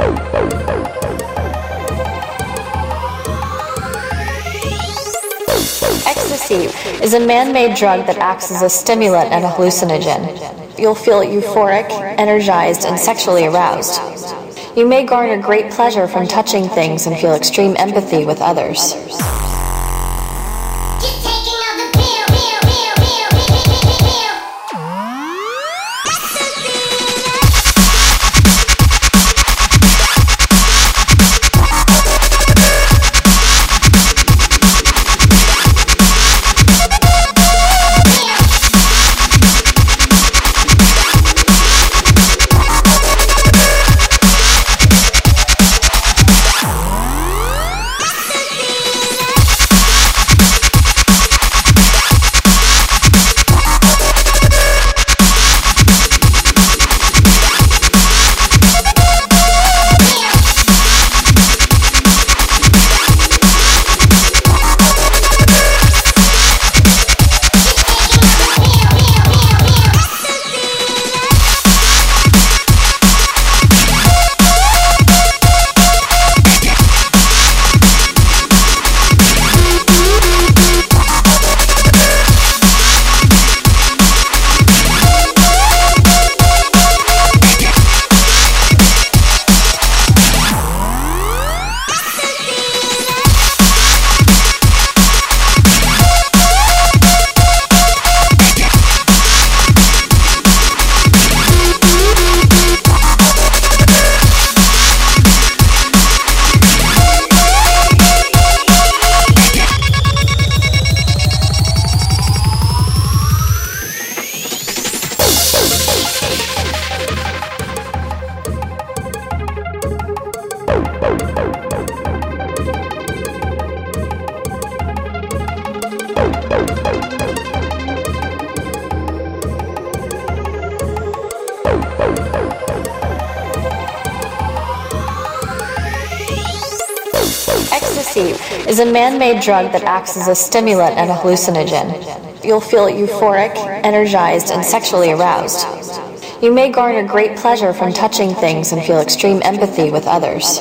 Ecstasy is a man-made drug that acts as a stimulant and a hallucinogen. You'll feel euphoric, energized, and sexually aroused. You may garner great pleasure from touching things and feel extreme empathy with others. Ecstasy is a man-made drug that acts as a stimulant and a hallucinogen. You'll feel euphoric, energized, and sexually aroused. You may garner great pleasure from touching things and feel extreme empathy with others.